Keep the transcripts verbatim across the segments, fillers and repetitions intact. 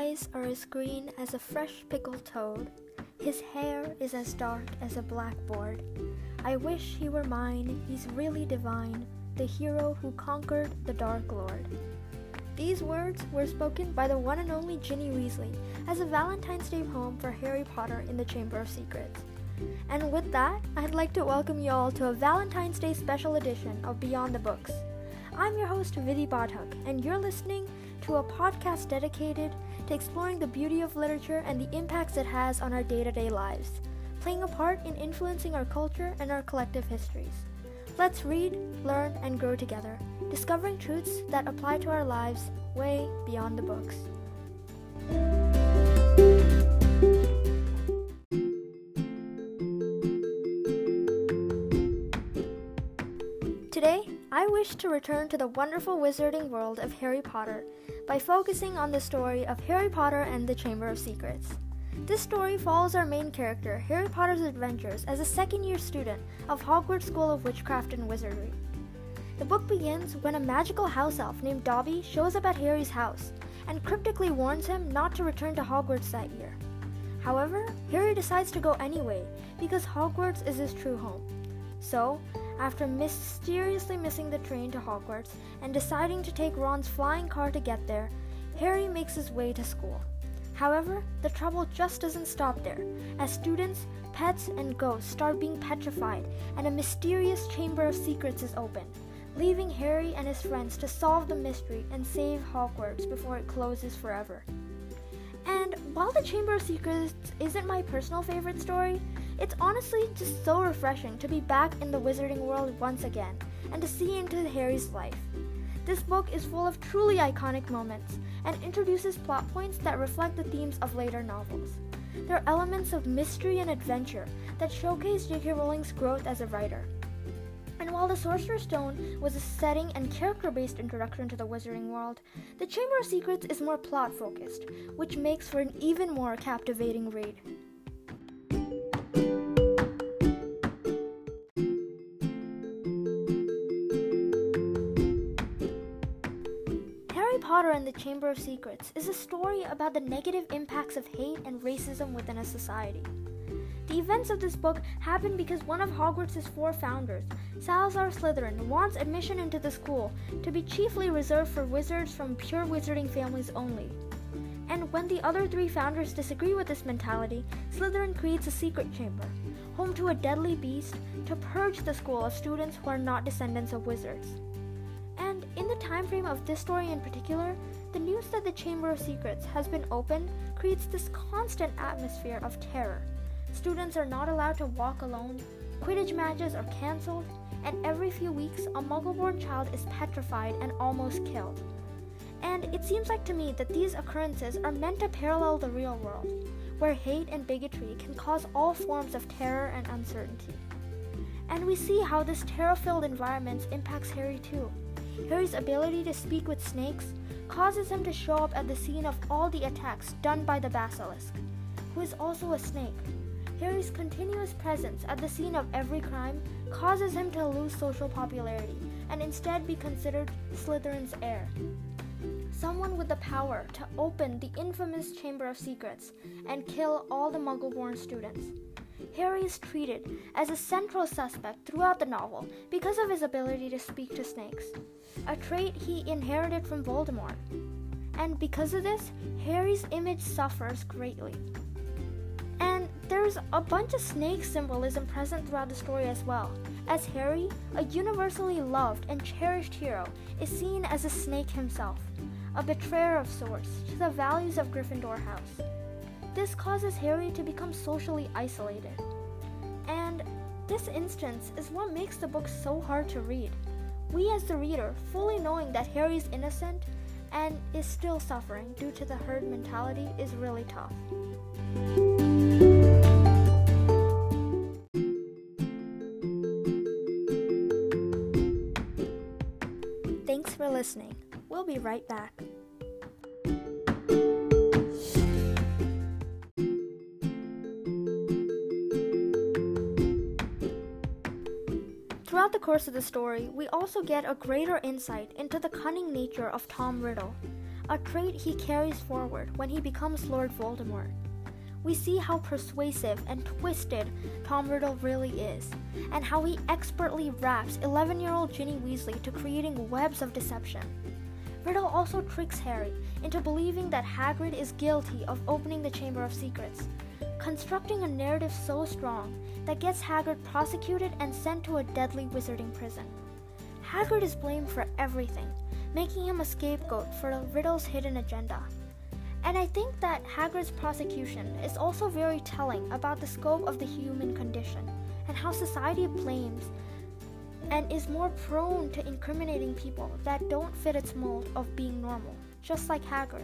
eyes are as green as a fresh pickled toad. His hair is as dark as a blackboard. I wish he were mine, he's really divine, the hero who conquered the Dark Lord. These words were spoken by the one and only Ginny Weasley as a Valentine's Day poem for Harry Potter in the Chamber of Secrets. And with that, I'd like to welcome you all to a Valentine's Day special edition of Beyond the Books. I'm your host, Vidhi Badhak, and you're listening to a podcast dedicated to exploring the beauty of literature and the impacts it has on our day-to-day lives, playing a part in influencing our culture and our collective histories. Let's read, learn, and grow together, discovering truths that apply to our lives way beyond the books. Today, I wish to return to the wonderful wizarding world of Harry Potter by focusing on the story of Harry Potter and the Chamber of Secrets. This story follows our main character, Harry Potter's adventures as a second-year student of Hogwarts School of Witchcraft and Wizardry. The book begins when a magical house elf named Dobby shows up at Harry's house and cryptically warns him not to return to Hogwarts that year. However, Harry decides to go anyway because Hogwarts is his true home. So, after mysteriously missing the train to Hogwarts and deciding to take Ron's flying car to get there, Harry makes his way to school. However, the trouble just doesn't stop there, as students, pets, and ghosts start being petrified and a mysterious Chamber of Secrets is opened, leaving Harry and his friends to solve the mystery and save Hogwarts before it closes forever. And while the Chamber of Secrets isn't my personal favorite story, it's honestly just so refreshing to be back in the wizarding world once again and to see into Harry's life. This book is full of truly iconic moments and introduces plot points that reflect the themes of later novels. There are elements of mystery and adventure that showcase J K Rowling's growth as a writer. And while The Sorcerer's Stone was a setting and character-based introduction to the wizarding world, the Chamber of Secrets is more plot-focused, which makes for an even more captivating read. Harry Potter and the Chamber of Secrets is a story about the negative impacts of hate and racism within a society. The events of this book happen because one of Hogwarts' four founders, Salazar Slytherin, wants admission into the school to be chiefly reserved for wizards from pure wizarding families only. And when the other three founders disagree with this mentality, Slytherin creates a secret chamber, home to a deadly beast, to purge the school of students who are not descendants of wizards. And in the time frame of this story in particular, the news that the Chamber of Secrets has been opened creates this constant atmosphere of terror. Students are not allowed to walk alone, Quidditch matches are cancelled, and every few weeks a Muggle-born child is petrified and almost killed. And it seems like to me that these occurrences are meant to parallel the real world, where hate and bigotry can cause all forms of terror and uncertainty. And we see how this terror-filled environment impacts Harry too. Harry's ability to speak with snakes causes him to show up at the scene of all the attacks done by the Basilisk, who is also a snake. Harry's continuous presence at the scene of every crime causes him to lose social popularity and instead be considered Slytherin's heir. Someone with the power to open the infamous Chamber of Secrets and kill all the Muggle-born students. Harry is treated as a central suspect throughout the novel because of his ability to speak to snakes, a trait he inherited from Voldemort. And because of this, Harry's image suffers greatly. And there's a bunch of snake symbolism present throughout the story as well, as Harry, a universally loved and cherished hero, is seen as a snake himself, a betrayer of sorts to the values of Gryffindor House. This causes Harry to become socially isolated. And this instance is what makes the book so hard to read. We as the reader, fully knowing that Harry is innocent and is still suffering due to the herd mentality, is really tough. Thanks for listening. We'll be right back. Throughout the course of the story, we also get a greater insight into the cunning nature of Tom Riddle, a trait he carries forward when he becomes Lord Voldemort. We see how persuasive and twisted Tom Riddle really is, and how he expertly wraps eleven-year-old Ginny Weasley to creating webs of deception. Riddle also tricks Harry into believing that Hagrid is guilty of opening the Chamber of Secrets, constructing a narrative so strong that gets Hagrid prosecuted and sent to a deadly wizarding prison. Hagrid is blamed for everything, making him a scapegoat for Riddle's hidden agenda. And I think that Hagrid's prosecution is also very telling about the scope of the human condition and how society blames and is more prone to incriminating people that don't fit its mold of being normal, just like Hagrid.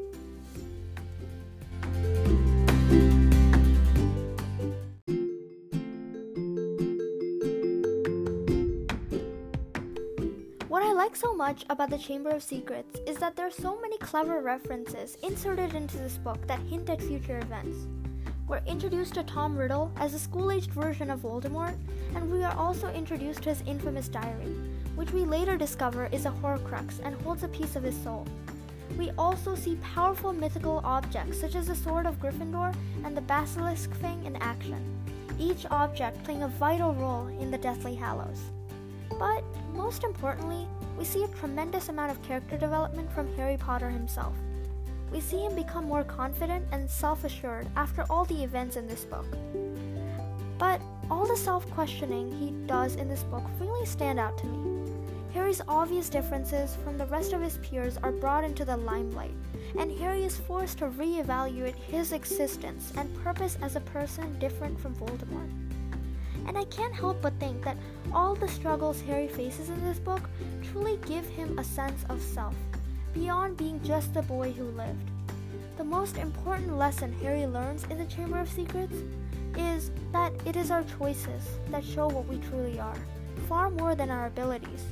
What I like so much about the Chamber of Secrets is that there are so many clever references inserted into this book that hint at future events. We're introduced to Tom Riddle as a school-aged version of Voldemort, and we are also introduced to his infamous diary, which we later discover is a Horcrux and holds a piece of his soul. We also see powerful mythical objects such as the Sword of Gryffindor and the Basilisk Fang in action, each object playing a vital role in the Deathly Hallows. But most importantly, we see a tremendous amount of character development from Harry Potter himself. We see him become more confident and self-assured after all the events in this book. But all the self-questioning he does in this book really stand out to me. Harry's obvious differences from the rest of his peers are brought into the limelight, and Harry is forced to reevaluate his existence and purpose as a person different from Voldemort. And I can't help but think that all the struggles Harry faces in this book truly give him a sense of self, beyond being just the boy who lived. The most important lesson Harry learns in the Chamber of Secrets is that it is our choices that show what we truly are, far more than our abilities.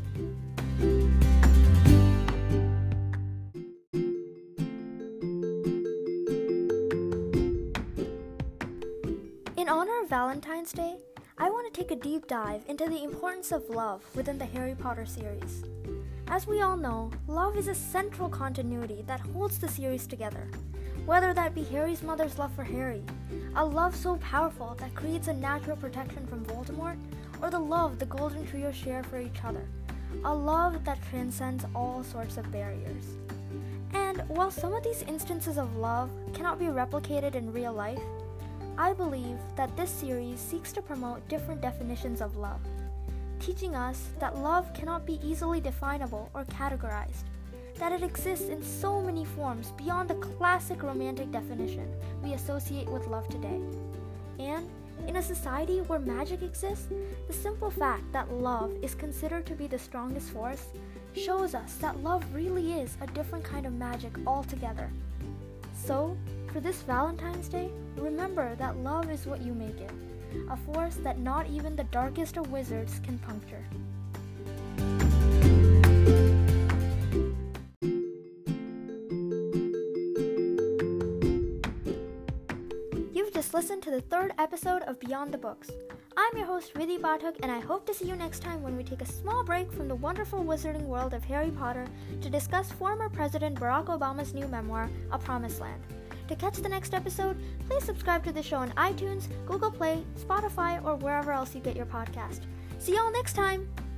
In honor of Valentine's Day, I want to take a deep dive into the importance of love within the Harry Potter series. As we all know, love is a central continuity that holds the series together, whether that be Harry's mother's love for Harry, a love so powerful that creates a natural protection from Voldemort, or the love the Golden Trio share for each other, a love that transcends all sorts of barriers. And while some of these instances of love cannot be replicated in real life, I believe that this series seeks to promote different definitions of love, teaching us that love cannot be easily definable or categorized, that it exists in so many forms beyond the classic romantic definition we associate with love today. And in a society where magic exists, the simple fact that love is considered to be the strongest force shows us that love really is a different kind of magic altogether. So, for this Valentine's Day, remember that love is what you make it, a force that not even the darkest of wizards can puncture. You've just listened to the third episode of Beyond the Books. I'm your host, Vidhi Pathak, and I hope to see you next time when we take a small break from the wonderful wizarding world of Harry Potter to discuss former President Barack Obama's new memoir, A Promised Land. To catch the next episode, please subscribe to the show on iTunes, Google Play, Spotify, or wherever else you get your podcast. See y'all next time!